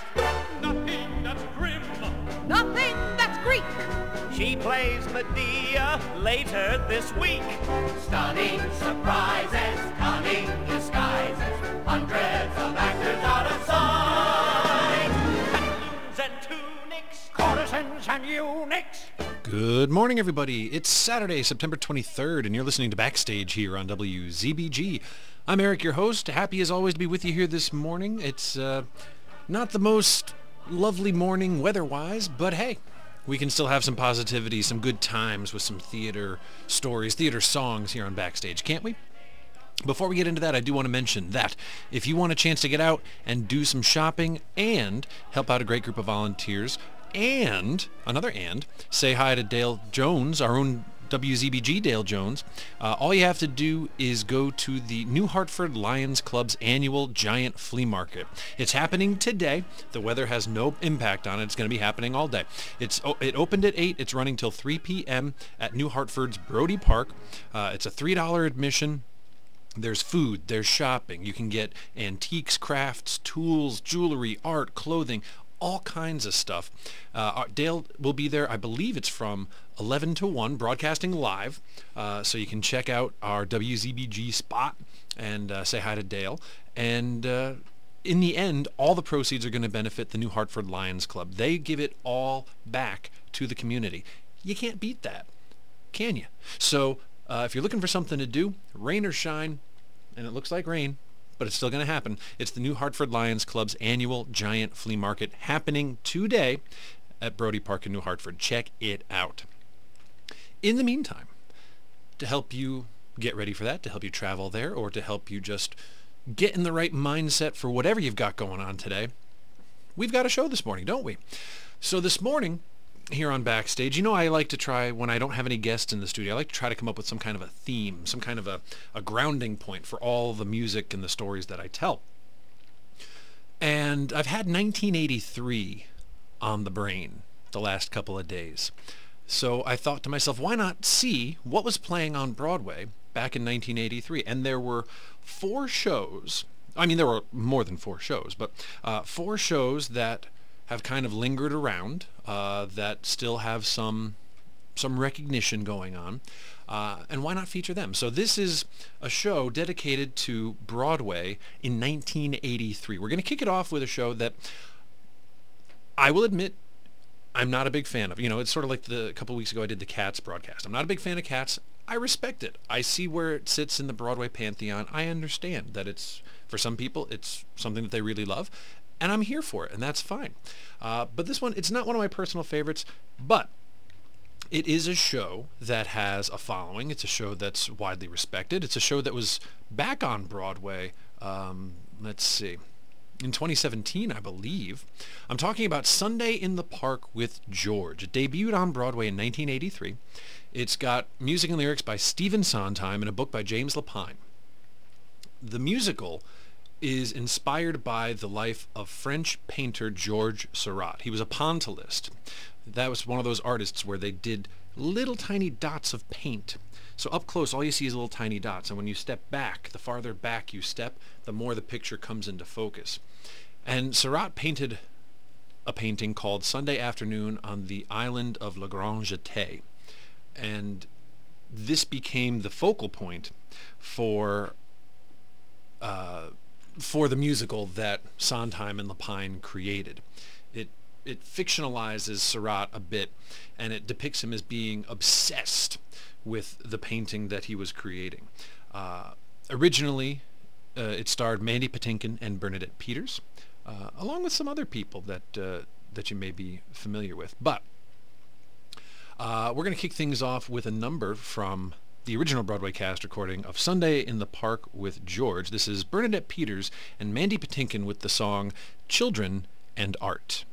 Nothing that's grim. Nothing that's Greek. She plays Medea later this week. Stunning surprises, cunning disguises, hundreds of actors out of sight. Pantaloons and tunics, courtesans and eunuchs. Good morning, everybody. It's Saturday, September 23rd, and you're listening to Backstage here on WZBG. I'm Eric, your host. Happy as always to be with you here this morning. It's not the most lovely morning weather-wise, but hey, we can still have some positivity, some good times with some theater stories, theater songs here on Backstage, can't we? Before we get into that, I do want to mention that if you want a chance to get out and do some shopping and help out a great group of volunteers, and say hi to Dale Jones, our own WZBG Dale Jones, all you have to do is go to the New Hartford Lions Club's annual giant flea market. It's happening today. The weather has no impact on it. It's going to be happening all day. It opened at 8. It's running till 3 p.m. at New Hartford's Brody Park. It's a $3 admission. There's food, there's shopping. You can get antiques, crafts, tools, jewelry, art, clothing, all kinds of stuff. Dale will be there. I believe it's from 11 to 1, broadcasting live. So you can check out our WZBG spot and say hi to Dale. And in the end, all the proceeds are going to benefit the New Hartford Lions Club. They give it all back to the community. You can't beat that, can you? So if you're looking for something to do, rain or shine, and it looks like rain, but it's still going to happen. It's the New Hartford Lions Club's annual giant flea market happening today at Brody Park in New Hartford. Check it out. In the meantime, to help you get ready for that, to help you travel there, or to help you just get in the right mindset for whatever you've got going on today, we've got a show this morning, don't we? So this morning, here on Backstage, I like to try, when I don't have any guests in the studio, I like to try to come up with some kind of a theme, some kind of a grounding point for all the music and the stories that I tell. And I've had 1983 on the brain the last couple of days. So I thought to myself, why not see what was playing on Broadway back in 1983? And there were 4 shows. I mean, there were more than 4 shows, but 4 shows that have kind of lingered around, that still have some recognition going on, and why not feature them? So this is a show dedicated to Broadway in 1983. We're going to kick it off with a show that I will admit I'm not a big fan of. It's sort of like a couple weeks ago I did the Cats broadcast. I'm not a big fan of Cats. I respect it. I see where it sits in the Broadway pantheon. I understand that for some people, it's something that they really love. And I'm here for it, and that's fine. But this one, it's not one of my personal favorites, but it is a show that has a following. It's a show that's widely respected. It's a show that was back on Broadway, let's see, in 2017, I believe. I'm talking about Sunday in the Park with George. It debuted on Broadway in 1983. It's got music and lyrics by Stephen Sondheim and a book by James Lapine. The musical is inspired by the life of French painter Georges Seurat. He was a pointillist. That was one of those artists where they did little tiny dots of paint. So up close, all you see is little tiny dots. And when you step back, the farther back you step, the more the picture comes into focus. And Seurat painted a painting called Sunday Afternoon on the island of La Grande Jetée. And this became the focal point for the musical that Sondheim and Lapine created. It fictionalizes Seurat a bit, and it depicts him as being obsessed with the painting that he was creating. Originally, it starred Mandy Patinkin and Bernadette Peters, along with some other people that you may be familiar with. But we're going to kick things off with a number from the original Broadway cast recording of Sunday in the Park with George. This is Bernadette Peters and Mandy Patinkin with the song Children and Art.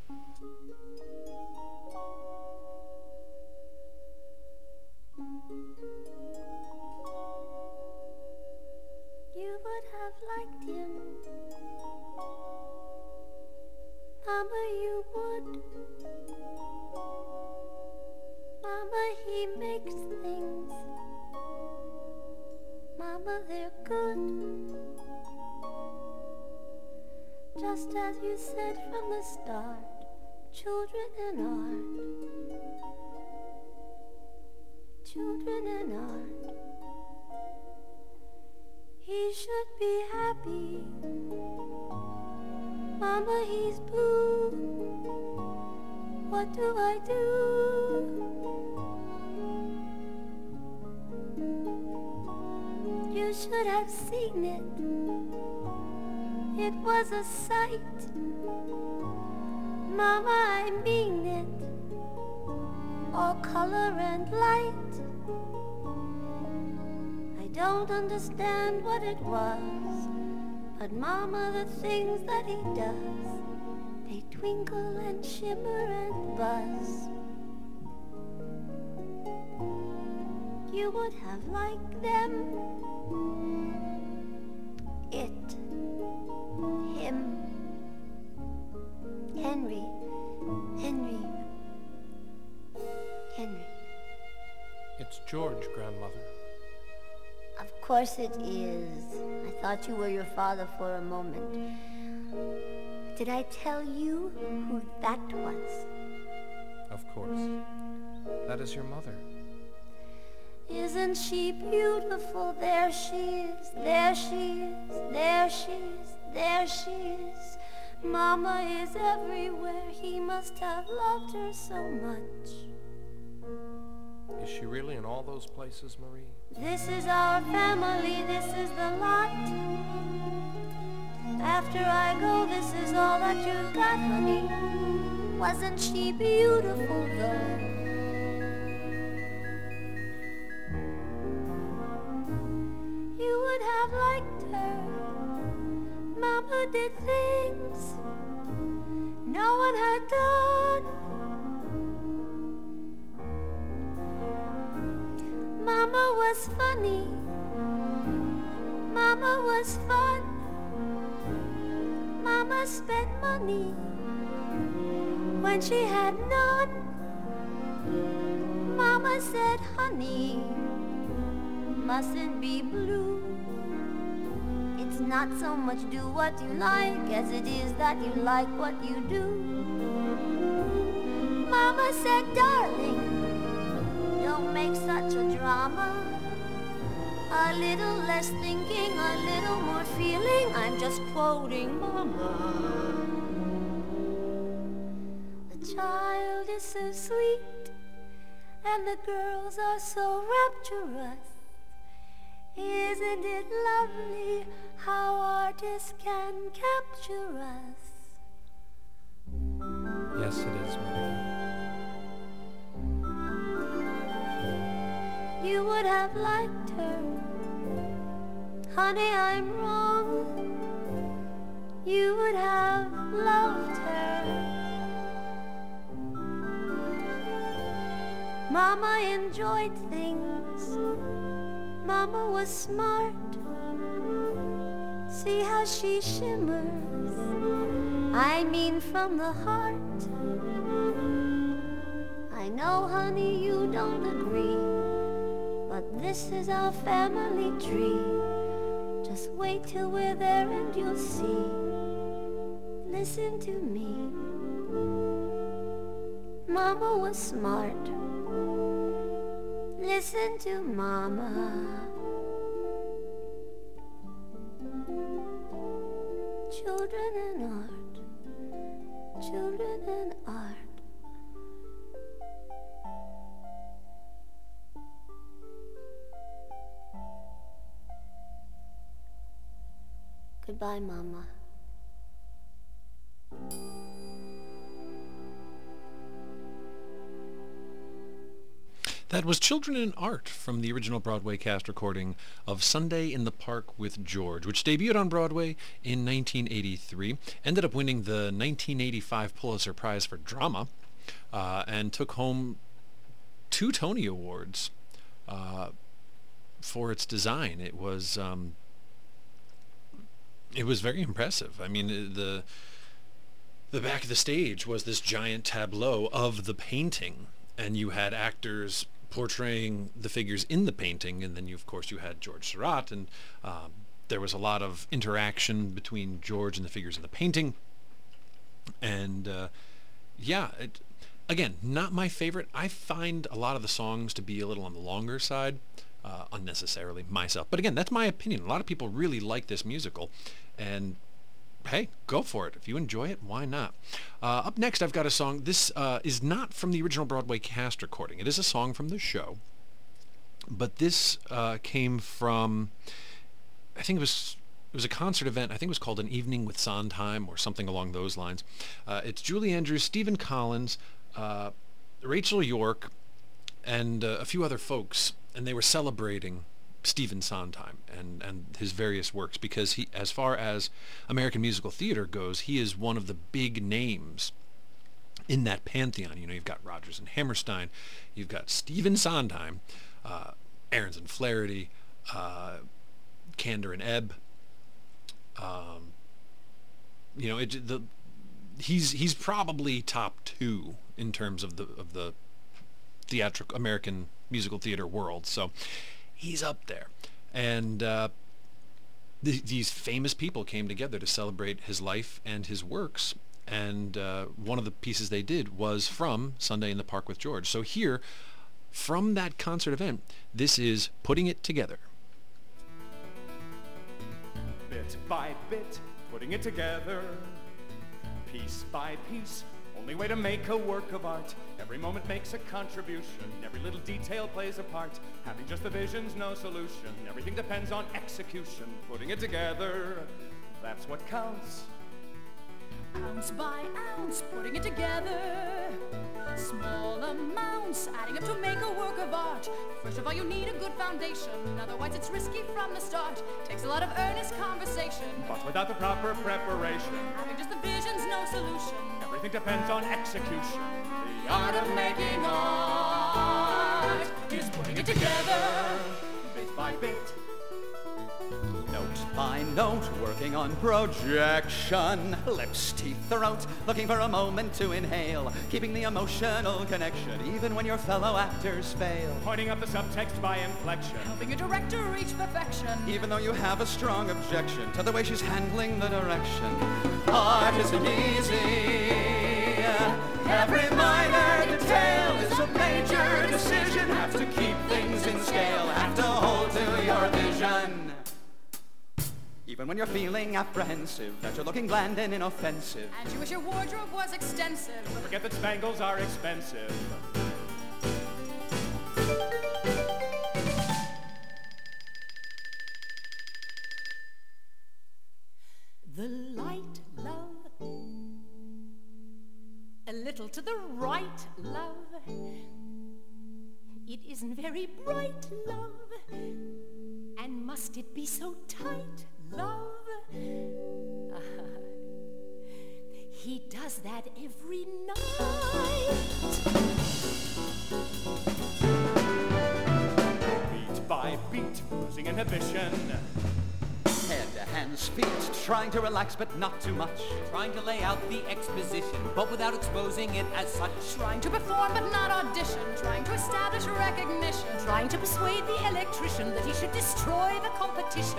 You would have liked him, Mama, you would. Mama, he makes things, Mama, they're good. just as you said from the start, children and art, children and art. He should be happy, Mama, he's blue. What do I do? You should have seen it. It was a sight. Mama, I mean it. All color and light. I don't understand what it was, but Mama, the things that he does, they twinkle and shimmer and buzz. You would have liked them. It, him, Henry. It's George, Grandmother. Of course it is. I thought you were your father for a moment. Did I tell you who that was? Of course. That is your mother. Isn't she beautiful? There she is, there she is, there she is, there she is. Mama is everywhere. He must have loved her so much. Is she really in all those places, Marie? This is our family, this is the lot. After I go, this is all that you've got, honey. Wasn't she beautiful, though? You would have liked her. Mama did things no one had done. Mama was funny. Mama was fun. Mama spent money when she had none. Mama said, honey, mustn't be blue. It's not so much do what you like as it is that you like what you do. Mama said, darling, don't make such a drama. A little less thinking, a little more feeling. I'm just quoting Mama. The child is so sweet, and the girls are so rapturous. Isn't it lovely how artists can capture us? Yes, it is, Marie. You would have liked her. Honey, I'm wrong. You would have loved her. Mama enjoyed things. Mama was smart. See how she shimmers. I mean from the heart. I know, honey, you don't agree, but this is our family tree. Just wait till we're there and you'll see. Listen to me. Mama was smart. Listen to Mama. Children and art. Children and art. Goodbye, Mama. That was Children in Art from the original Broadway cast recording of Sunday in the Park with George, which debuted on Broadway in 1983, ended up winning the 1985 Pulitzer Prize for Drama, and took home 2 Tony Awards for its design. It was very impressive. I mean, the back of the stage was this giant tableau of the painting, and you had actors portraying the figures in the painting, and then you had George Seurat and There was a lot of interaction between George and the figures in the painting. And again, not my favorite. I find a lot of the songs to be a little on the longer side, unnecessarily myself. But again, that's my opinion. A lot of people really like this musical, and hey, go for it. If you enjoy it, why not? Up next, I've got a song. This is not from the original Broadway cast recording. It is a song from the show, but this came from, I think it was a concert event. I think it was called An Evening with Sondheim or something along those lines. It's Julie Andrews, Stephen Collins, Rachel York, and a few other folks, and they were celebrating Stephen Sondheim and his various works, because he, as far as American musical theater goes, he is one of the big names in that pantheon. You know, you've got Rodgers and Hammerstein, you've got Stephen Sondheim, Ahrens and Flaherty, Kander and Ebb. He's probably top two in terms of the theatrical American musical theater world. So he's up there, and these famous people came together to celebrate his life and his works. And one of the pieces they did was from Sunday in the Park with George. So here, from that concert event, this is Putting It Together. Bit by bit, putting it together, piece by piece, only way to make a work of art. Every moment makes a contribution, every little detail plays a part. Having just the vision's no solution, everything depends on execution. Putting it together, that's what counts. Ounce by ounce, putting it together. Small amounts, adding up to make a work of art. First of all, you need a good foundation, otherwise it's risky from the start. Takes a lot of earnest conversation, But without the proper preparation, having just the vision's no solution. everything depends on execution. The art of making art is putting it together. Bit by bit, Note by note, working on projection. Lips, teeth, throat, looking for a moment to inhale. Keeping the emotional connection, even when your fellow actors fail. pointing up the subtext by inflection. Helping your director reach perfection. Even though you have a strong objection to the way she's handling the direction. Art isn't easy. Every minor detail is a major decision. Have to keep things in scale, have to hold to your vision. Even when you're feeling apprehensive, that you're looking bland and inoffensive. And you wish your wardrobe was extensive. Forget that spangles are expensive. The light, love. A little to the right, love. It isn't very bright, love. And must it be so tight, love? He does that every night. Beat by beat, losing inhibition. Head, hands, feet, trying to relax but not too much. Trying to lay out the exposition, but without exposing it as such. Trying to perform but not audition. Trying to establish recognition. Trying to persuade the electrician that he should destroy the competition.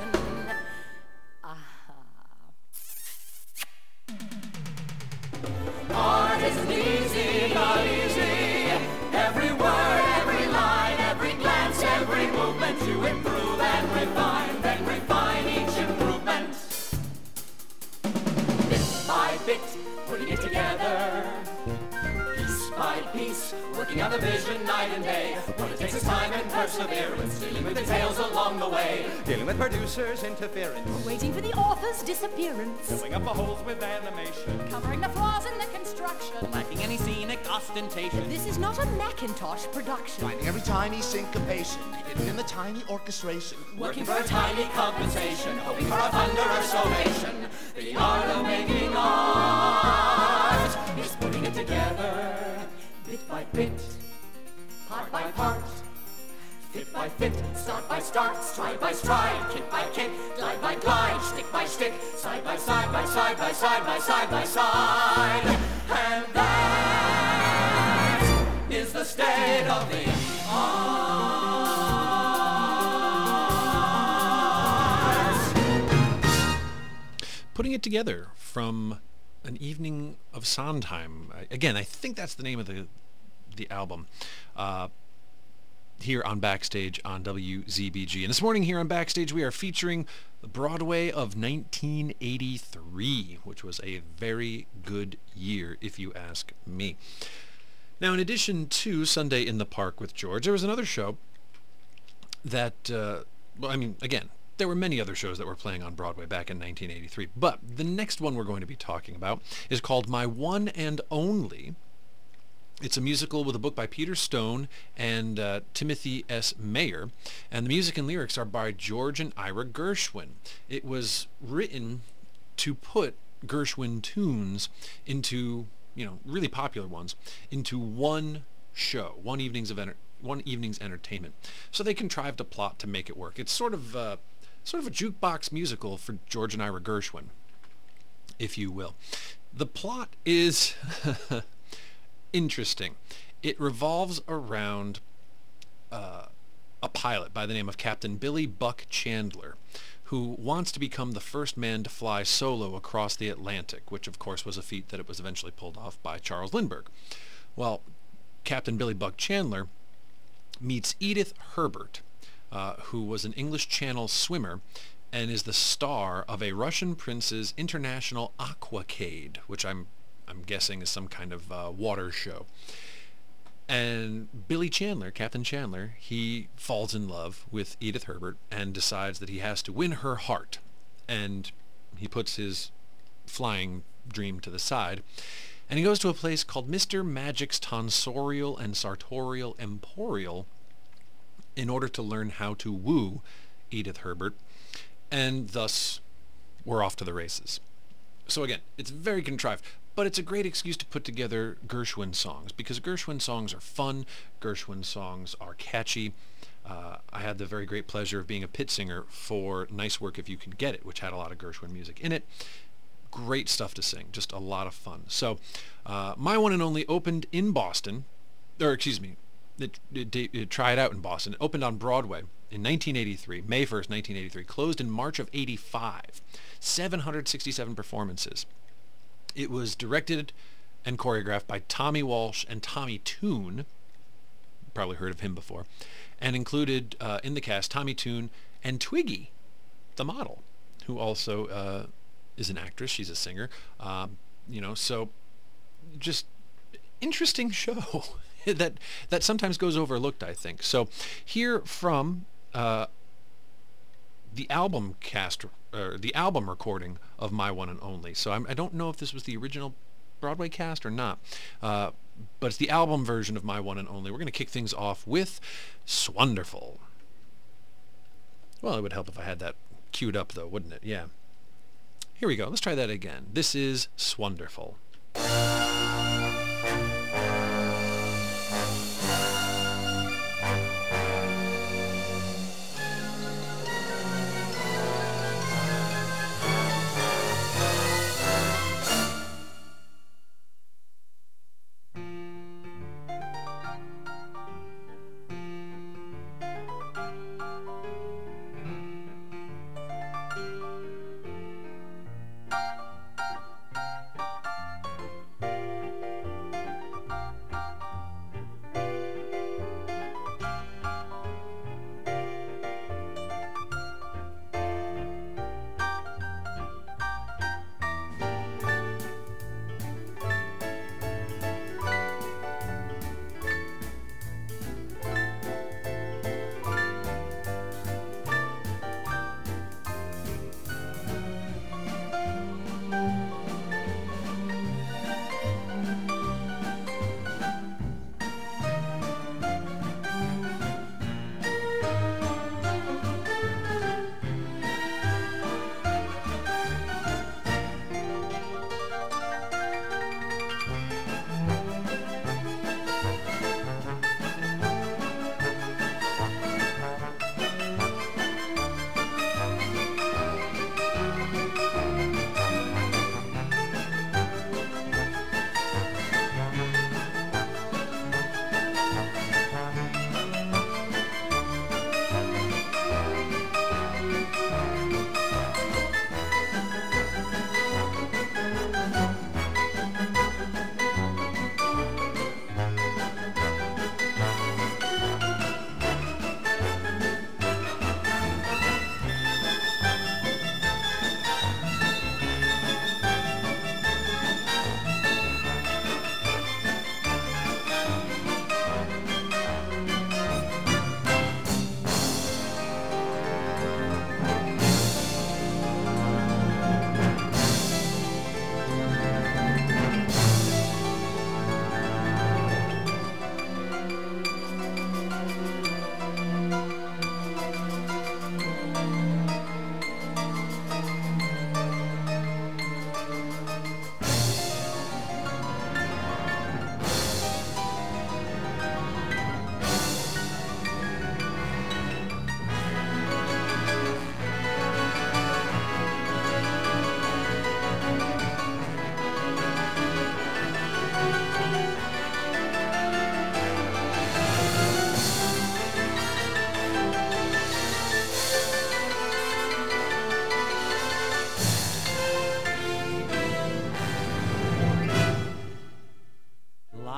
Art isn't easy, not easy. Every word, every line, every glance, every movement to improve and refine, then refine each improvement. Bit by bit, putting it together. Piece by piece, working on the vision night and day. What it takes is time and perseverance, dealing with details along the way. Dealing with producers' interference. Waiting for the author's disappearance. Filling up the holes with animation. Covering the flaws in the construction. Lacking any scenic ostentation. This is not a Macintosh production. Finding every tiny syncopation hidden in the tiny orchestration. Working for a tiny compensation, hoping for a thunderous ovation. The art of making art is putting it together, bit by bit, part by part, fit by fit, start by start, stride by stride, kick by kick, glide by glide, stick by stick, side by side, by side by side, by side by side. And that is the state of the art. Putting It Together from An Evening of Sondheim. Again, I think that's the name of the album. Here on Backstage on WZBG. And this morning here on Backstage, we are featuring the Broadway of 1983, which was a very good year, if you ask me. Now, in addition to Sunday in the Park with George, there was another show that, again, there were many other shows that were playing on Broadway back in 1983, but the next one we're going to be talking about is called My One and Only. It's a musical with a book by Peter Stone and Timothy S. Mayer, and the music and lyrics are by George and Ira Gershwin. It was written to put Gershwin tunes into, really popular ones, into one show, one evening's entertainment. So they contrived a plot to make it work. It's sort of a jukebox musical for George and Ira Gershwin, if you will. The plot is interesting. It revolves around a pilot by the name of Captain Billy Buck Chandler, who wants to become the first man to fly solo across the Atlantic, which of course was a feat that it was eventually pulled off by Charles Lindbergh. Well, Captain Billy Buck Chandler meets Edith Herbert, who was an English Channel swimmer and is the star of a Russian prince's international aquacade, which I'm guessing is some kind of water show. And Billy Chandler, Captain Chandler, he falls in love with Edith Herbert and decides that he has to win her heart. And he puts his flying dream to the side. And he goes to a place called Mr. Magic's Tonsorial and Sartorial Emporial in order to learn how to woo Edith Herbert. And thus, we're off to the races. So again, it's very contrived. But it's a great excuse to put together Gershwin songs, because Gershwin songs are fun, Gershwin songs are catchy. I had the very great pleasure of being a pit singer for Nice Work If You Can Get It, which had a lot of Gershwin music in it. Great stuff to sing, just a lot of fun. So, My One and Only opened in Boston, it tried out in Boston. It opened on Broadway in 1983, May 1st, 1983, closed in March of 85, 767 performances. It was directed and choreographed by Tommy Walsh and Tommy Tune, probably heard of him before, and included in the cast Tommy Tune and Twiggy, the model, who also is an actress. She's a singer. So just interesting show that sometimes goes overlooked, I think. So here from the album cast, or the album recording of My One and Only. So I don't know if this was the original Broadway cast or not, but it's the album version of My One and Only. We're going to kick things off with Swonderful. Well, it would help if I had that queued up, though, wouldn't it? Yeah. Here we go. Let's try that again. This is Swonderful.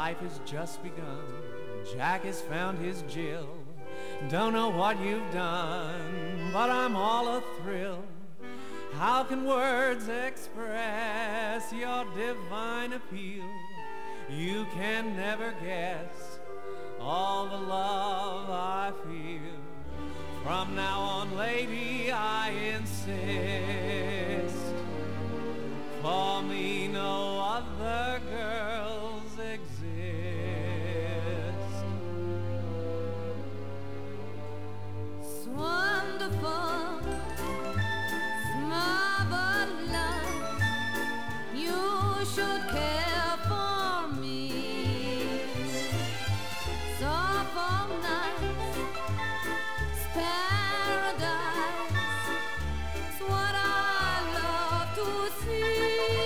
life has just begun. Jack has found his Jill. Don't know what you've done, but I'm all a-thrill. How can words express your divine appeal? You can never guess all the love I feel. From now on, lady, I insist. For me, no other girls exist. It's wonderful, it's marvelous. You should care for me. It's awful nice, it's paradise. It's what I love to see.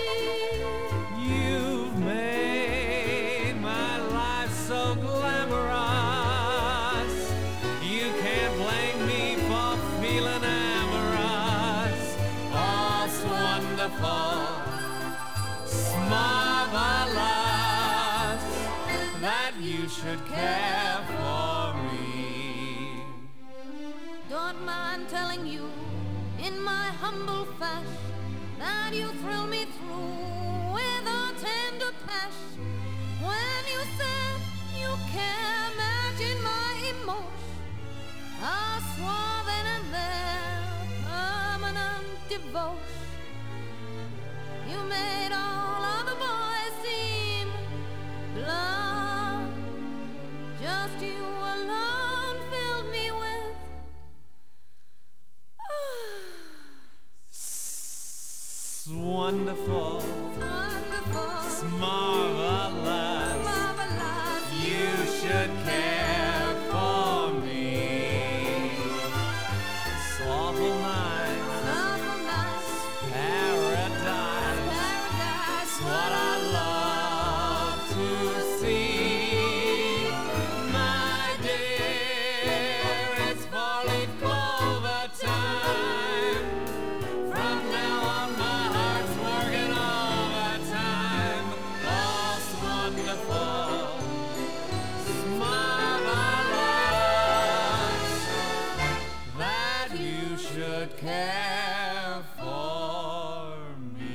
You've made my life so glamorous. You can't blame me for feeling amorous. Oh, it's wonderful, it's marvelous that you should care for me. Don't mind telling you in my humble fashion that you thrill me through with a tender passion. When you said you can't imagine my emotion, I swore then and there permanent devotion. You made all other boys seem blind. Just you alone filled me with It's wonderful, wonderful, it's marvelous. marvelous. You should care for me. It's awful nice, Awful nice, paradise. paradise. What I love to see, my dear, it's four-leaf clover time. From now on, my heart's working overtime. Oh, it's wonderful, it's marvelous that you should care for me.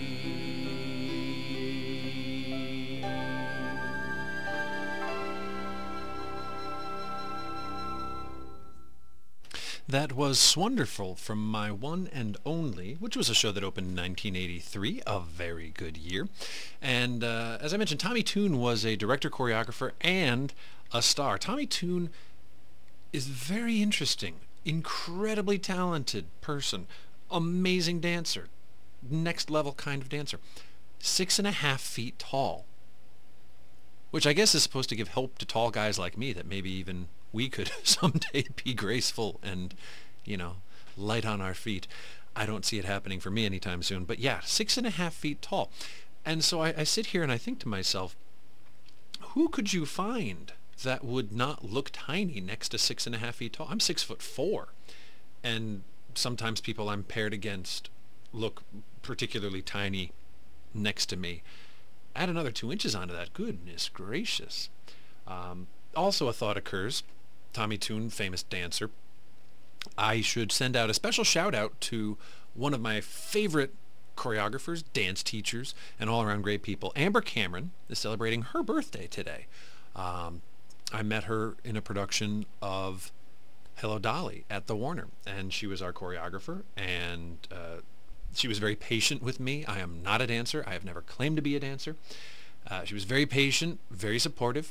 That was Swonderful from My One and Only, which was a show that opened in 1983, a very good year. And as I mentioned, Tommy Tune was a director, choreographer, and a star. Tommy Tune is very interesting, incredibly talented person, amazing dancer, next level kind of dancer. 6.5 feet tall, which I guess is supposed to give hope to tall guys like me that maybe even we could someday be graceful and, light on our feet. I don't see it happening for me anytime soon. But yeah, 6.5 feet tall. And so I sit here and I think to myself, who could you find that would not look tiny next to 6.5 feet tall? I'm 6'4", and sometimes people I'm paired against look particularly tiny next to me. Add another 2 inches onto that. Goodness gracious. Also a thought occurs. Tommy Tune, famous dancer. I should send out a special shout out to one of my favorite choreographers, dance teachers, and all-around great people. Amber Cameron is celebrating her birthday today. I met her in a production of Hello Dolly at the Warner, and she was our choreographer, and she was very patient with me. I am not a dancer. I have never claimed to be a dancer. She was very patient, very supportive,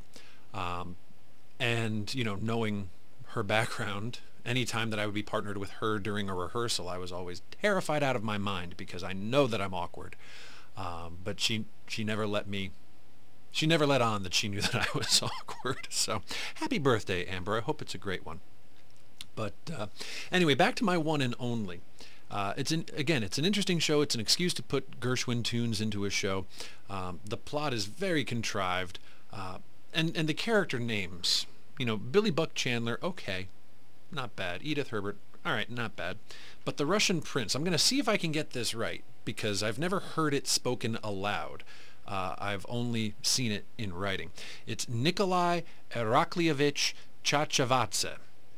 and knowing her background, any time that I would be partnered with her during a rehearsal, I was always terrified out of my mind because I know that I'm awkward. But she never let me. She never let on that she knew that I was awkward. So happy birthday, Amber. I hope it's a great one. But anyway, back to My One and Only. It's an interesting show. It's an excuse to put Gershwin tunes into a show. The plot is very contrived, and the character names. Billy Buck Chandler, okay, not bad. Edith Herbert, all right, not bad. But the Russian Prince, I'm going to see if I can get this right because I've never heard it spoken aloud. I've only seen it in writing. It's Nikolai Iraklievich Chachavadze.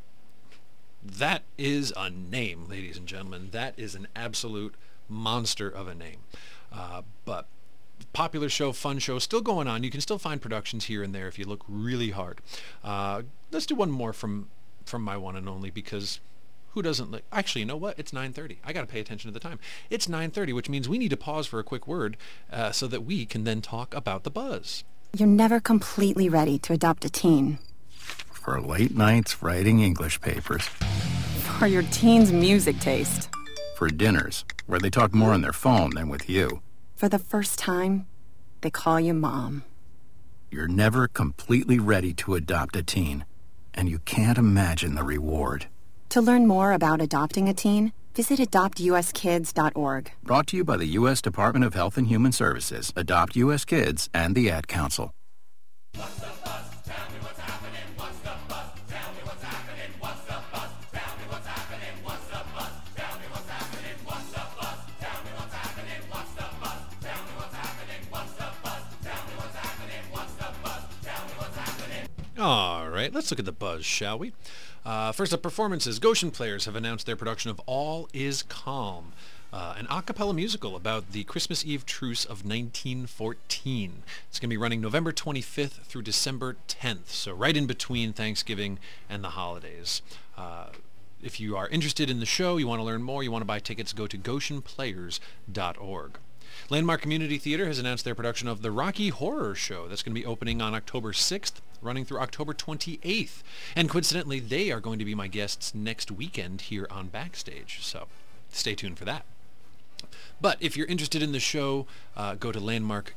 That is a name, ladies and gentlemen. That is an absolute monster of a name. But popular show, fun show, still going on. You can still find productions here and there if you look really hard. Let's do one more from my one and only, because who doesn't like... Actually, you know what? It's 9:30. I got to pay attention to the time. It's 9:30, which means we need to pause for a quick word so that we can then talk about the buzz. You're never completely ready to adopt a teen. For late nights writing English papers. For your teen's music taste. For dinners, where they talk more on their phone than with you. For the first time, they call you Mom. You're never completely ready to adopt a teen, and you can't imagine the reward. To learn more about adopting a teen, visit adoptuskids.org. Brought to you by the U.S. Department of Health and Human Services, Adopt U.S. Kids, and the Ad Council. What's the buzz? Tell me what's happening. What's the buzz? Tell me what's happening. What's the buzz? Tell me what's happening. What's the buzz? Tell me what's happening. What's the buzz? Tell me what's happening. What's the buzz? Tell me what's happening. What's the buzz? Tell me what's happening. What's the buzz? Tell me what's happening. All right, let's look at the buzz, shall we? First up, performances. Goshen Players have announced their production of All Is Calm, an a cappella musical about the Christmas Eve truce of 1914. It's going to be running November 25th through December 10th, so right in between Thanksgiving and the holidays. If you are interested in the show, you want to learn more, you want to buy tickets, go to goshenplayers.org. Landmark Community Theater has announced their production of The Rocky Horror Show. That's going to be opening on October 6th, running through October 28th. And coincidentally, they are going to be my guests next weekend here on Backstage, so stay tuned for that. But if you're interested in the show, go to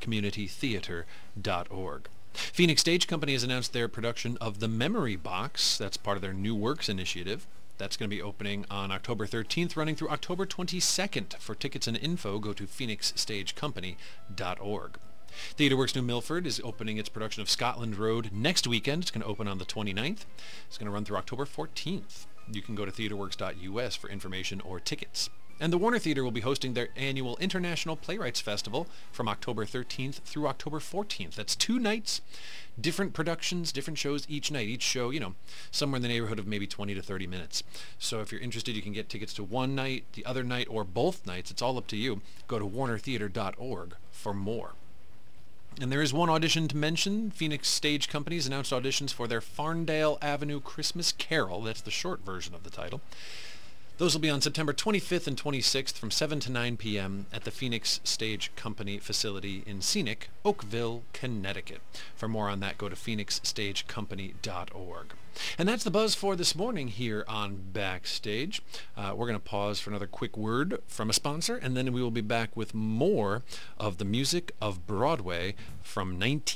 landmarkcommunitytheater.org. Phoenix Stage Company has announced their production of The Memory Box. That's part of their New Works initiative. That's going to be opening on October 13th, running through October 22nd. For tickets and info, go to phoenixstagecompany.org. TheatreWorks New Milford is opening its production of Scotland Road next weekend. It's going to open on the 29th. It's going to run through October 14th. You can go to theatreworks.us for information or tickets. And the Warner Theater will be hosting their annual International Playwrights Festival from October 13th through October 14th. That's 2 nights, different productions, different shows each night. Each show, somewhere in the neighborhood of maybe 20 to 30 minutes. So if you're interested, you can get tickets to one night, the other night, or both nights. It's all up to you. Go to warnertheater.org for more. And there is one audition to mention. Phoenix Stage Company has announced auditions for their Farndale Avenue Christmas Carol. That's the short version of the title. Those will be on September 25th and 26th from 7 to 9 p.m. at the Phoenix Stage Company facility in scenic Oakville, Connecticut. For more on that, go to phoenixstagecompany.org. And that's the buzz for this morning here on Backstage. We're going to pause for another quick word from a sponsor, and then we will be back with more of the music of Broadway from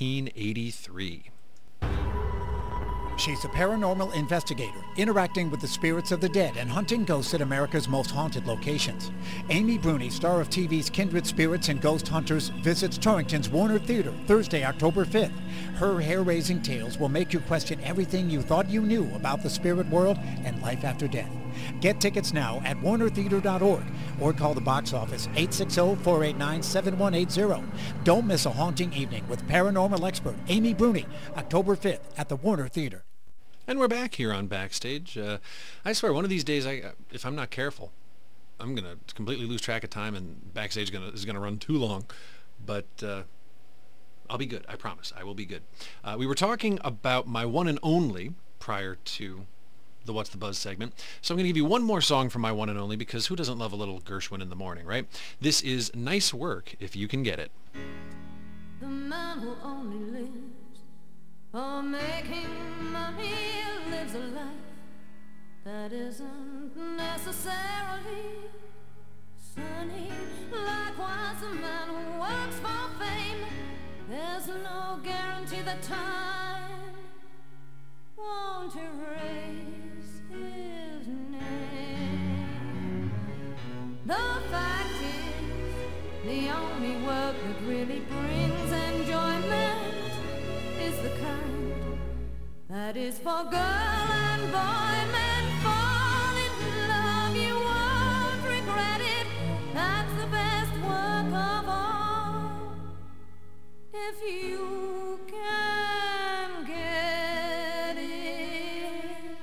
1983. She's a paranormal investigator, interacting with the spirits of the dead and hunting ghosts at America's most haunted locations. Amy Bruni, star of TV's Kindred Spirits and Ghost Hunters, visits Torrington's Warner Theater Thursday, October 5th. Her hair-raising tales will make you question everything you thought you knew about the spirit world and life after death. Get tickets now at warnertheater.org or call the box office 860-489-7180. Don't miss a haunting evening with paranormal expert Amy Bruni, October 5th at the Warner Theater. And we're back here on Backstage. I swear, one of these days, if I'm not careful, I'm going to completely lose track of time and Backstage is going to run too long. But I'll be good. I promise. I will be good. We were talking about my one and only prior to the What's the Buzz segment. So I'm going to give you one more song from my one and only, because who doesn't love a little Gershwin in the morning, right? This is Nice Work, If You Can Get It. The man who only lives for making money lives a life that isn't necessarily sunny. Likewise, the man who works for fame, there's no guarantee that time won't erase his name. The fact is, the only work that really brings enjoyment is the kind that is for girl and boy. Men fall in love, you won't regret it. That's the best work of all. you can get it.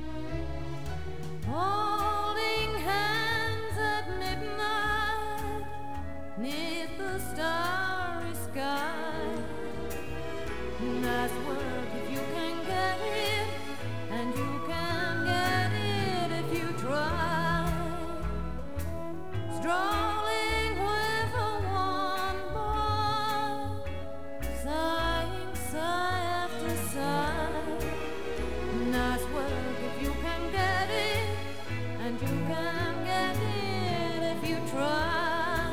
Holding hands at midnight 'neath the starry sky. Nice work if you can get it, and you can get it if you try. Strolling with a one boy, sighing sigh after sigh. Nice work if you can get it, and you can get it if you try.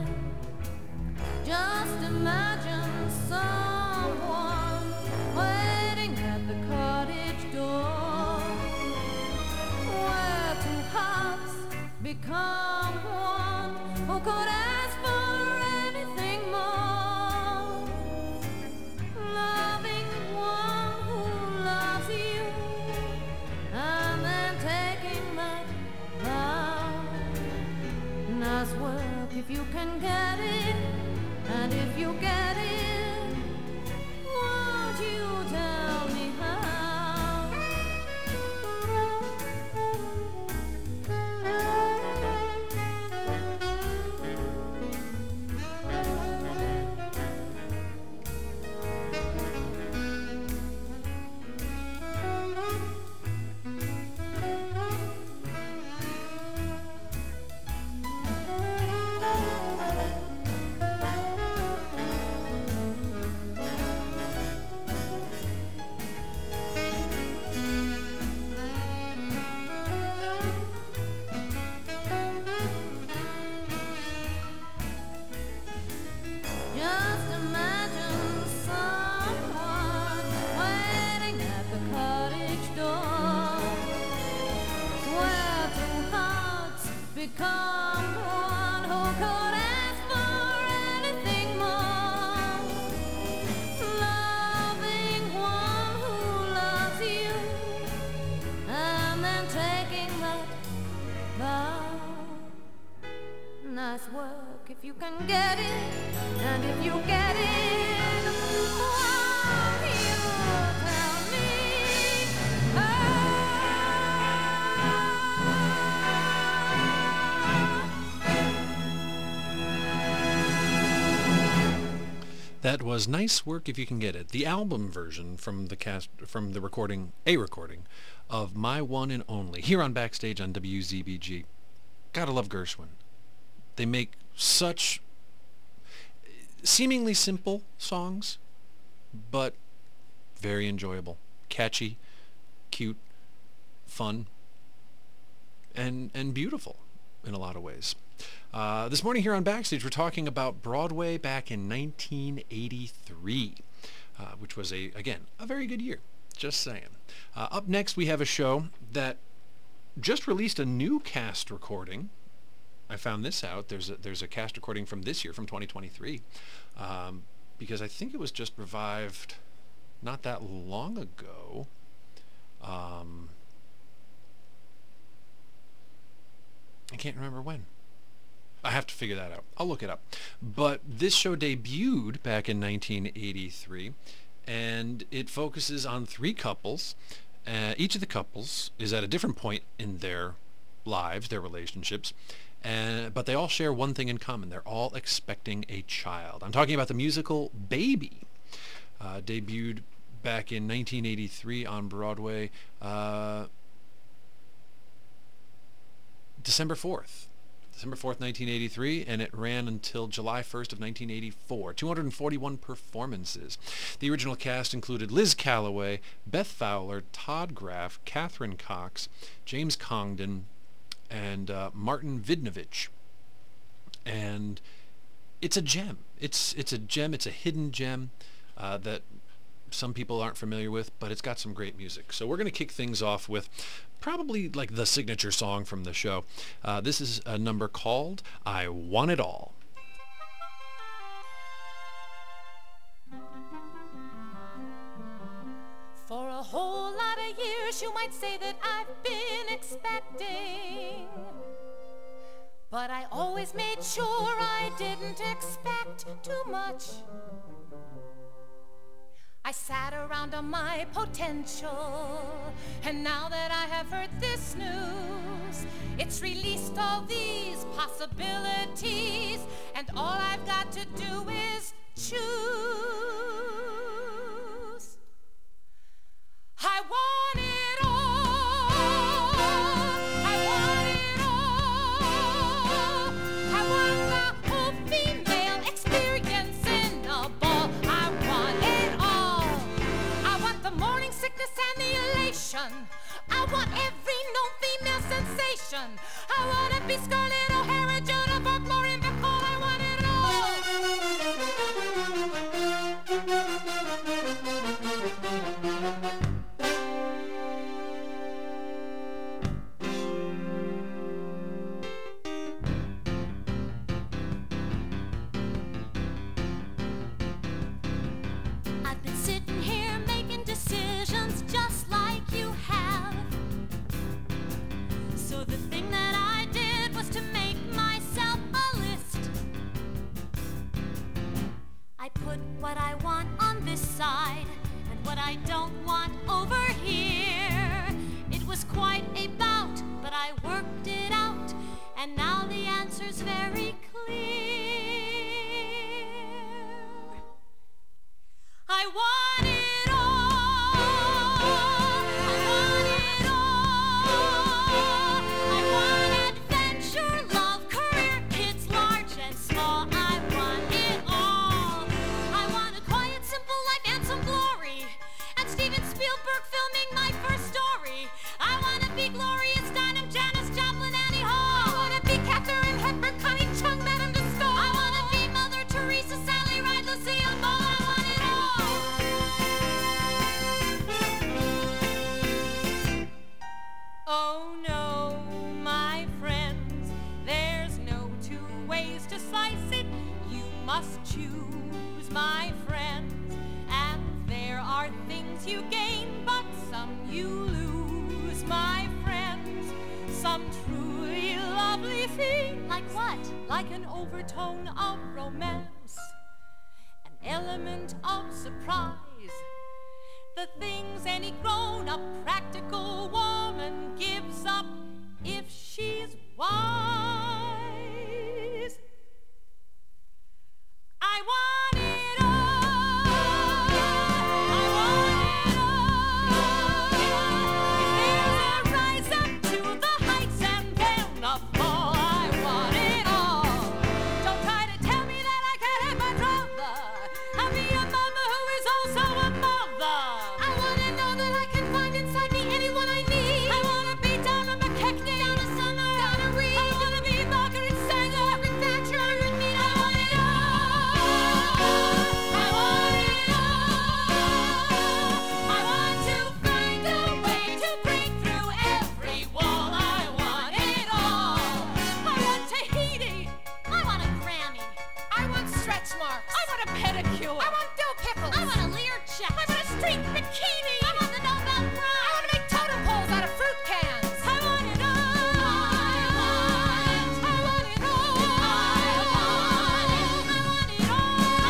Just imagine someone waiting at the cottage door, where two hearts become one, who could ask for anything more. Loving one who loves you, and then taking that vow. Nice work if you can get it, and if you get it, won't you tell me how? Just imagine someone waiting at the cottage door, where two hearts become one, who could ask for anything more. Loving one who loves you, and then taking that vow. Nice work if you can get it, and if you get it, won't you tell me That was Nice Work If You Can Get It, the album version from the recording of My One and Only, here on Backstage on WZBG. Gotta love Gershwin. They make such seemingly simple songs, but very enjoyable, catchy, cute, fun, and beautiful in a lot of ways. This morning here on Backstage, we're talking about Broadway back in 1983, which was, again, a very good year, just saying. Up next, we have a show that just released a new cast recording. I found this out. There's a cast recording from this year, from 2023, because I think it was just revived not that long ago. I can't remember when. I have to figure that out. I'll look it up. But this show debuted back in 1983, and it focuses on three couples. Each of the couples is at a different point in their lives, their relationships, but they all share one thing in common. They're all expecting a child. I'm talking about the musical Baby. Debuted back in 1983 on Broadway, December 4th, 1983, and it ran until July 1st of 1984. 241 performances. The original cast included Liz Callaway, Beth Fowler, Todd Graff, Catherine Cox, James Congdon, and Martin Vidnovich. And it's a gem. It's a gem. It's a hidden gem that some people aren't familiar with, but it's got some great music. So we're going to kick things off with probably like the signature song from the show. This is a number called I Want It All. For a whole lot of years you might say that I've been expecting, but I always made sure I didn't expect too much. sat around on my potential, and now that I have heard this news, it's released all these possibilities, and all I've got to do is choose. I want it all. I want it all. I want the whole female experience in a ball. I want it all. I want the morning sickness and the elation. I want every known female sensation. I want to be Scarlett O'Hara, Joan of Arc, Lauren Bacall. I want it all. I've been sitting here making decisions just like you have. So the thing that I did was to make myself a list. I put what I want on this side and what I don't want over here. It was quite a bout, but I worked it out, and now the answer's very clear. I want it all. I want it all. I want adventure, love, career, kids large and small. I want it all. I want a quiet, simple life and some glory, and Steven Spielberg filming my first story. I want to be Gloria Steinem, Janis Joplin, Annie Hall. I want to be Katharine Hepburn, Connie Chung, Madame de Staël. I want to be Mother Teresa, Sally Ride, Lucille Ball. I want it all. Oh no, my friends, there's no two ways to slice it. You must choose, my friends. And there are things you gain, but some you lose, my friends. Some truly lovely things. Like what? Like an overtone of romance, an element of surprise. The things any grown-up practical woman gives up if she's wise. I want it all. I want it all. If there's a rise up to the heights and then a fall, I want it all. Don't try to tell me that I can't have my brother. I'll be a mother who is also a mother. I want to know that I can find inside me anyone I need. I want to be Donna McKechnie, Donna Summer, Donna Reed. I want to be Margaret Sanger, Margaret Thatcher, Margaret Mead. I want it all. I want it all. I want to find a way to break through every wall. I want it all. I want Tahiti. I want a Grammy. I want stretch marks. I want a pedicure. I want dill pickles. I want a Learjet. I want a street bikini. I want the Nobel I Prize. want to make totem poles out of fruit cans. I want it all. I want it all. I want it all.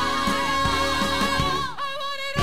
I want it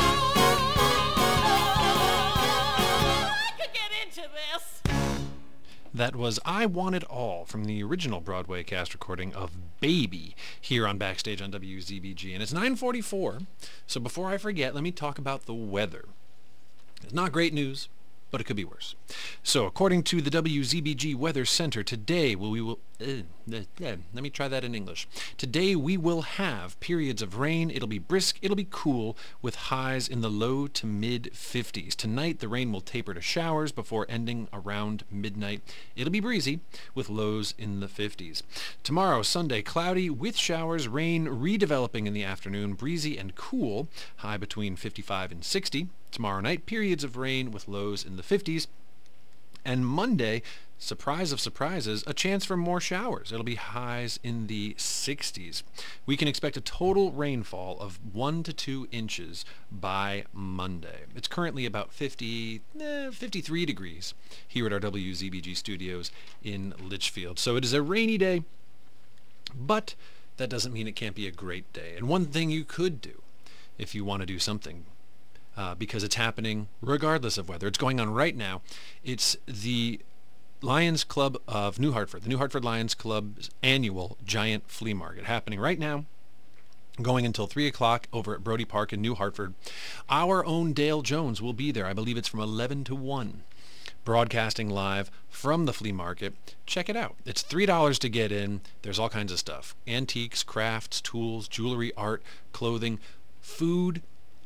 all. I could get into this. That was I Want It All from the original Broadway cast recording of Baby here on Backstage on WZBG. And it's 9:44, so before I forget, let me talk about the weather. It's not great news, but it could be worse. So according to the WZBG Weather Center, today let me try that in English. Today we will have periods of rain. It'll be brisk, it'll be cool, with highs in the low to mid 50s. Tonight the rain will taper to showers before ending around midnight. It'll be breezy with lows in the 50s. Tomorrow, Sunday, cloudy with showers, rain redeveloping in the afternoon, breezy and cool, high between 55 and 60. Tomorrow night, periods of rain with lows in the 50s. And Monday, surprise of surprises, a chance for more showers. It'll be highs in the 60s. We can expect a total rainfall of 1 to 2 inches by Monday. It's currently about 53 degrees here at our WZBG studios in Litchfield. So it is a rainy day, but that doesn't mean it can't be a great day. And one thing you could do if you want to do something because it's happening regardless of weather. It's going on right now. It's the Lions Club of New Hartford, the New Hartford Lions Club's annual giant flea market, happening right now, going until 3 o'clock over at Brody Park in New Hartford. Our own Dale Jones will be there. I believe it's from 11 to 1. Broadcasting live from the flea market. Check it out. It's $3 to get in. There's all kinds of stuff. Antiques, crafts, tools, jewelry, art, clothing, food.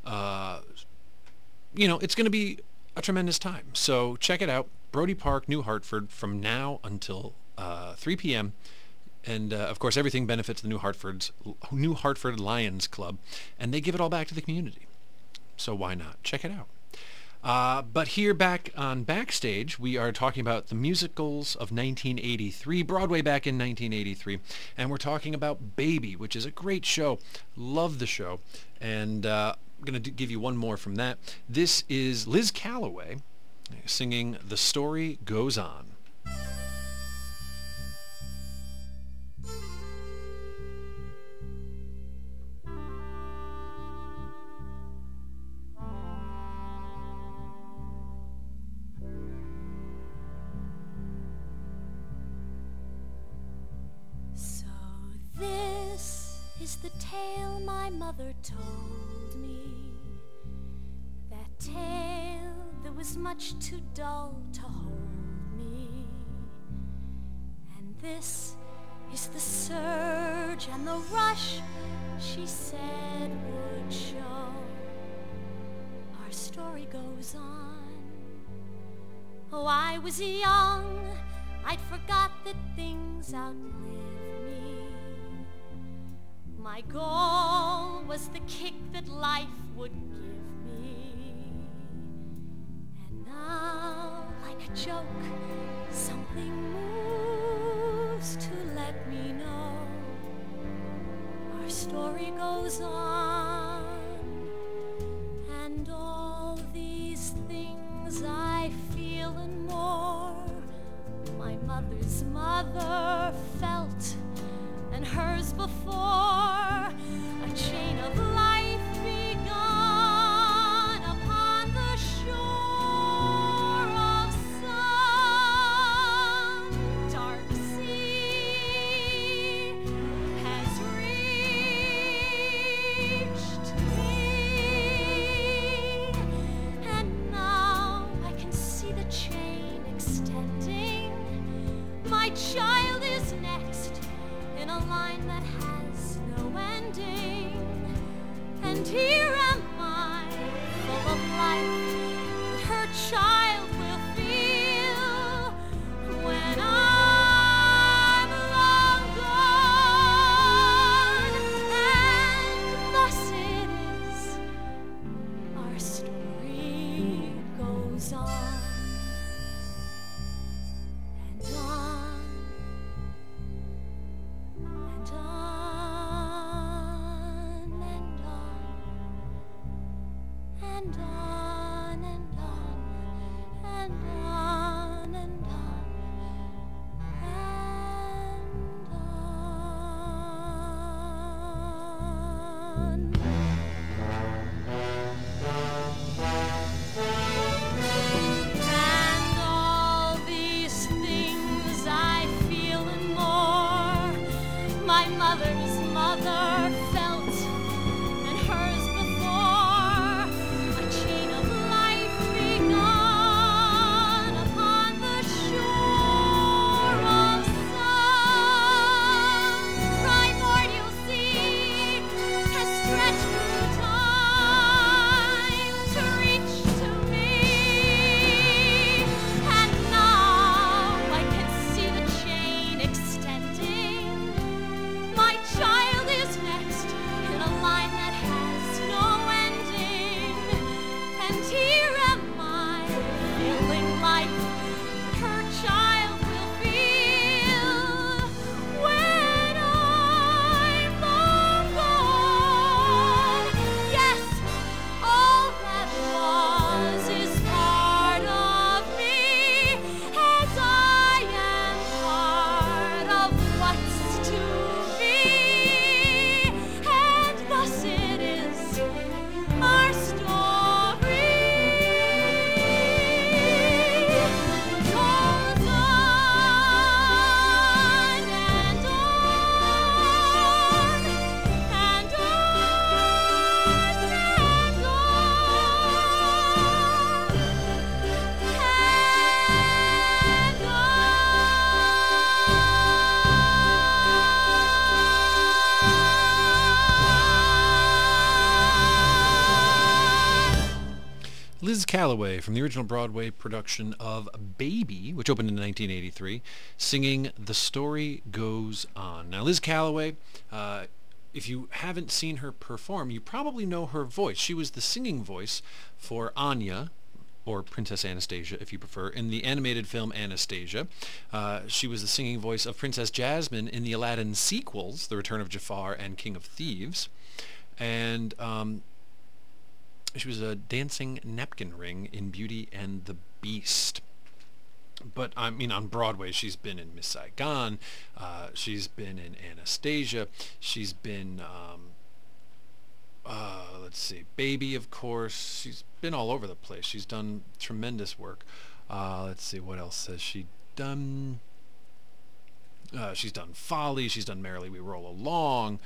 It's going to be a tremendous time. So check it out. Brody Park, New Hartford, from now until 3 p.m. And, of course, everything benefits the New Hartford Lions Club, and they give it all back to the community. So why not? Check it out. But here back on Backstage, we are talking about the musicals of 1983, Broadway back in 1983, and we're talking about Baby, which is a great show. Love the show. And I'm going to give you one more from that. This is Liz Callaway singing The Story Goes On. This is the tale my mother told me, that tale that was much too dull to hold me. And this is the surge and the rush she said would show. Our story goes on. Oh, I was young, I'd forgot that things outlive me. My goal was the kick that life would give me. And now, like a joke, something moves to let me know our story goes on. And all these things I feel and more, my mother's mother felt, and hers before, a chain of life begun upon the shore of some dark sea has reached me, and now I can see the chain extending. My child is next in a line that has no ending, and here am I, full of life that her child will feel when I'm long gone. And thus it is our story goes on and on and on and on and on and on and on and on and on. And all these things I feel and more, my mother's mother felt, and hers before, a chain of life begun Liz Callaway from the original Broadway production of Baby, which opened in 1983, singing The Story Goes On. Now, Liz Callaway, if you haven't seen her perform, you probably know her voice. She was the singing voice for Anya, or Princess Anastasia, if you prefer, in the animated film Anastasia. She was the singing voice of Princess Jasmine in the Aladdin sequels, The Return of Jafar and King of Thieves. And she was a dancing napkin ring in Beauty and the Beast. But, I mean, on Broadway, she's been in Miss Saigon. She's been in Anastasia. She's been, let's see, Baby, of course. She's been all over the place. She's done tremendous work. Let's see, what else has she done? She's done Folly. She's done Merrily We Roll Along.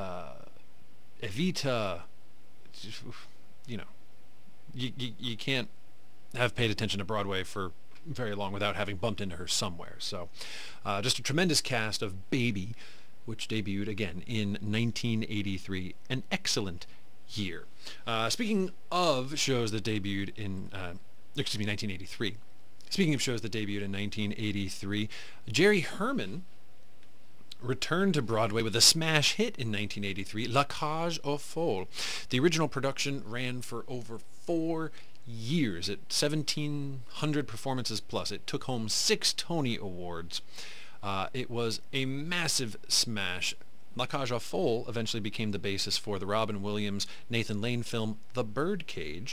Evita. You know, you can't have paid attention to Broadway for very long without having bumped into her somewhere. So just a tremendous cast of Baby, which debuted again in 1983. An excellent year. Speaking of shows that debuted in 1983. Speaking of shows that debuted in 1983, Jerry Herman returned to Broadway with a smash hit in 1983, La Cage aux Folles. The original production ran for over 4 years at 1,700 performances plus. It took home 6 Tony Awards. It was a massive smash. La Cage aux Folles eventually became the basis for the Robin Williams, Nathan Lane film The Birdcage.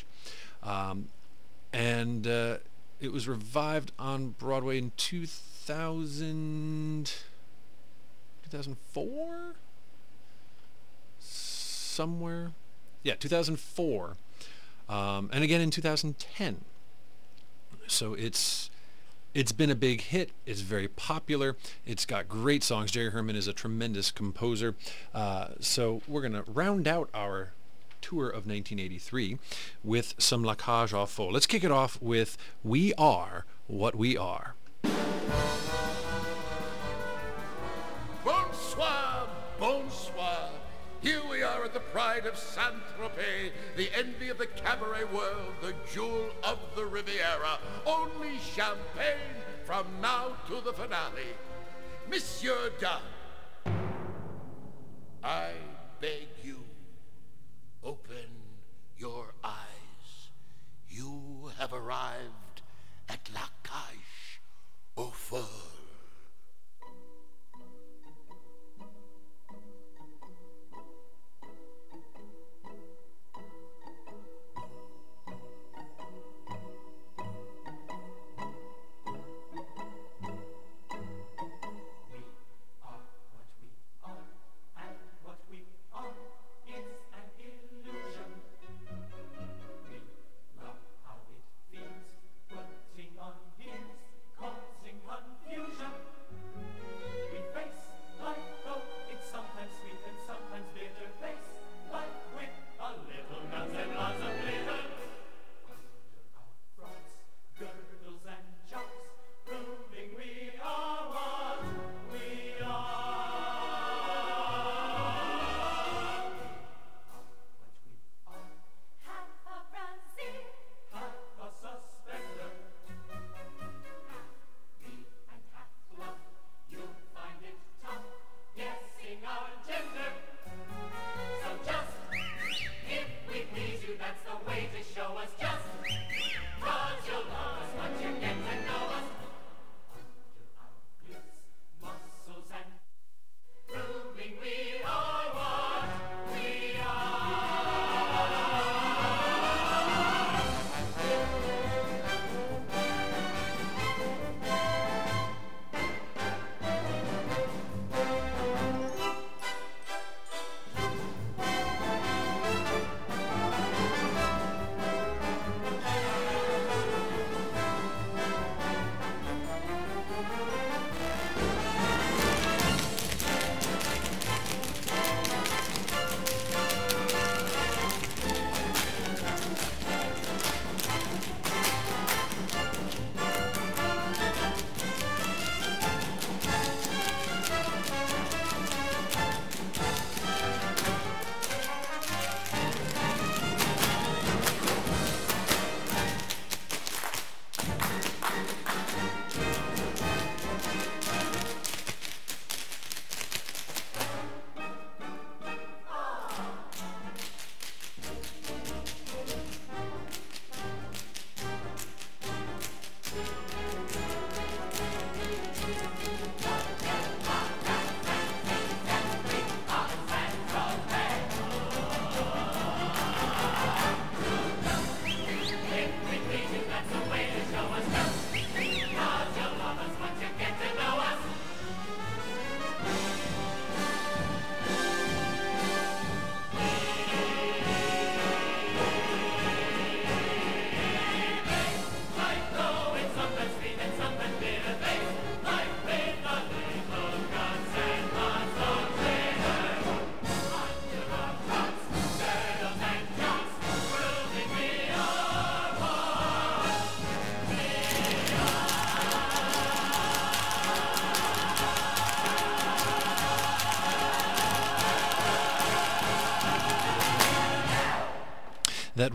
And it was revived on Broadway in 2004? Somewhere? Yeah, 2004. And again in 2010. So it's been a big hit. It's very popular. It's got great songs. Jerry Herman is a tremendous composer. So we're going to round out our tour of 1983 with some La Cage aux Folles. Let's kick it off with We Are What We Are. Bonsoir, bonsoir. Here we are at the pride of Saint-Tropez, the envy of the cabaret world, the jewel of the Riviera. Only champagne from now to the finale. Monsieur Dunn, I beg you, open your eyes. You have arrived at La Cage aux Folles.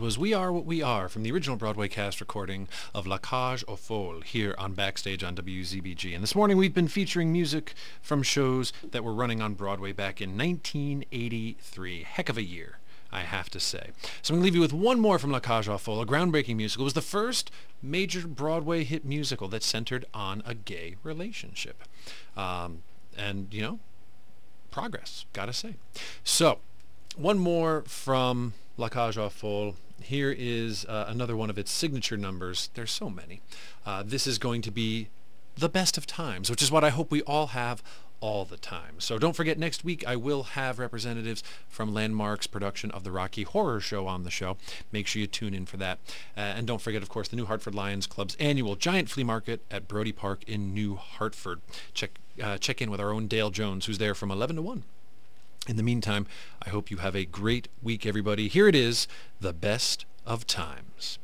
was We Are What We Are from the original Broadway cast recording of La Cage aux Folles here on Backstage on WZBG. And this morning we've been featuring music from shows that were running on Broadway back in 1983. Heck of a year, I have to say. So I'm going to leave you with one more from La Cage aux Folles, a groundbreaking musical. It was the first major Broadway hit musical that centered on a gay relationship. And, you know, progress, gotta say. So, one more from La Cage aux Folles. Here is another one of its signature numbers. There's so many. This is going to be the best of times, which is what I hope we all have all the time. So don't forget, next week I will have representatives from Landmark's production of the Rocky Horror Show on the show. Make sure you tune in for that. And don't forget, of course, the New Hartford Lions Club's annual giant flea market at Brody Park in New Hartford. Check in with our own Dale Jones, who's there from 11 to 1. In the meantime, I hope you have a great week, everybody. Here it is, the best of times.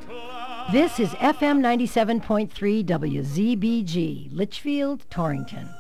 This is FM 97.3 WZBG, Litchfield, Torrington.